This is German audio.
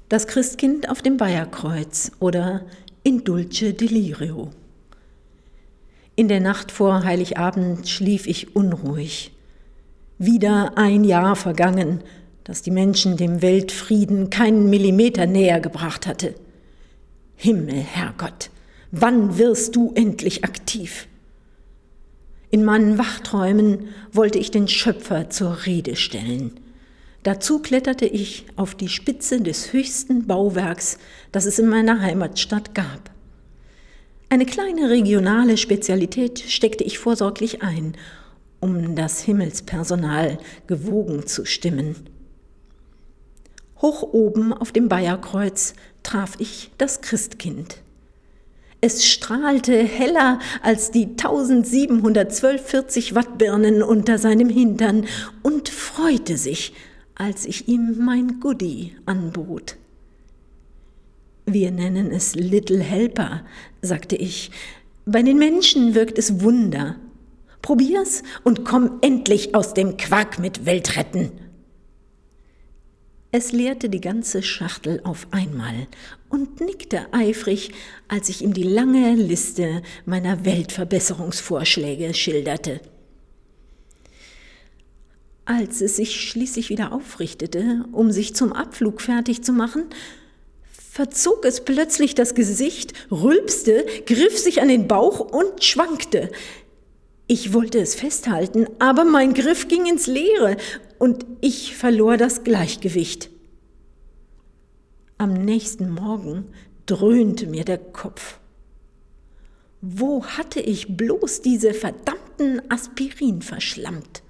Das Christkind auf dem Weiherkreuz oder In dulce delirio. In der Nacht vor Heiligabend schlief ich unruhig. Wieder ein Jahr vergangen, das die Menschen dem Weltfrieden keinen Millimeter näher gebracht hatte. Himmel, Herrgott, wann wirst du endlich aktiv? In meinen Wachträumen wollte ich den Schöpfer zur Rede stellen. Dazu kletterte ich auf die Spitze des höchsten Bauwerks, das es in meiner Heimatstadt gab. Eine kleine regionale Spezialität steckte ich vorsorglich ein, um das Himmelspersonal gewogen zu stimmen. Hoch oben auf dem Weiherkreuz traf ich das Christkind. Es strahlte heller als die 1712 Wattbirnen unter seinem Hintern und freute sich, als ich ihm mein Goodie anbot. Wir nennen es Little Helper, sagte ich. Bei den Menschen wirkt es Wunder. Probier's und komm endlich aus dem Quark mit Weltretten. Es leerte die ganze Schachtel auf einmal und nickte eifrig, als ich ihm die lange Liste meiner Weltverbesserungsvorschläge schilderte. Als es sich schließlich wieder aufrichtete, um sich zum Abflug fertig zu machen, verzog es plötzlich das Gesicht, rülpste, griff sich an den Bauch und schwankte. Ich wollte es festhalten, aber mein Griff ging ins Leere und ich verlor das Gleichgewicht. Am nächsten Morgen dröhnte mir der Kopf. Wo hatte ich bloß diese verdammten Aspirin verschlammt?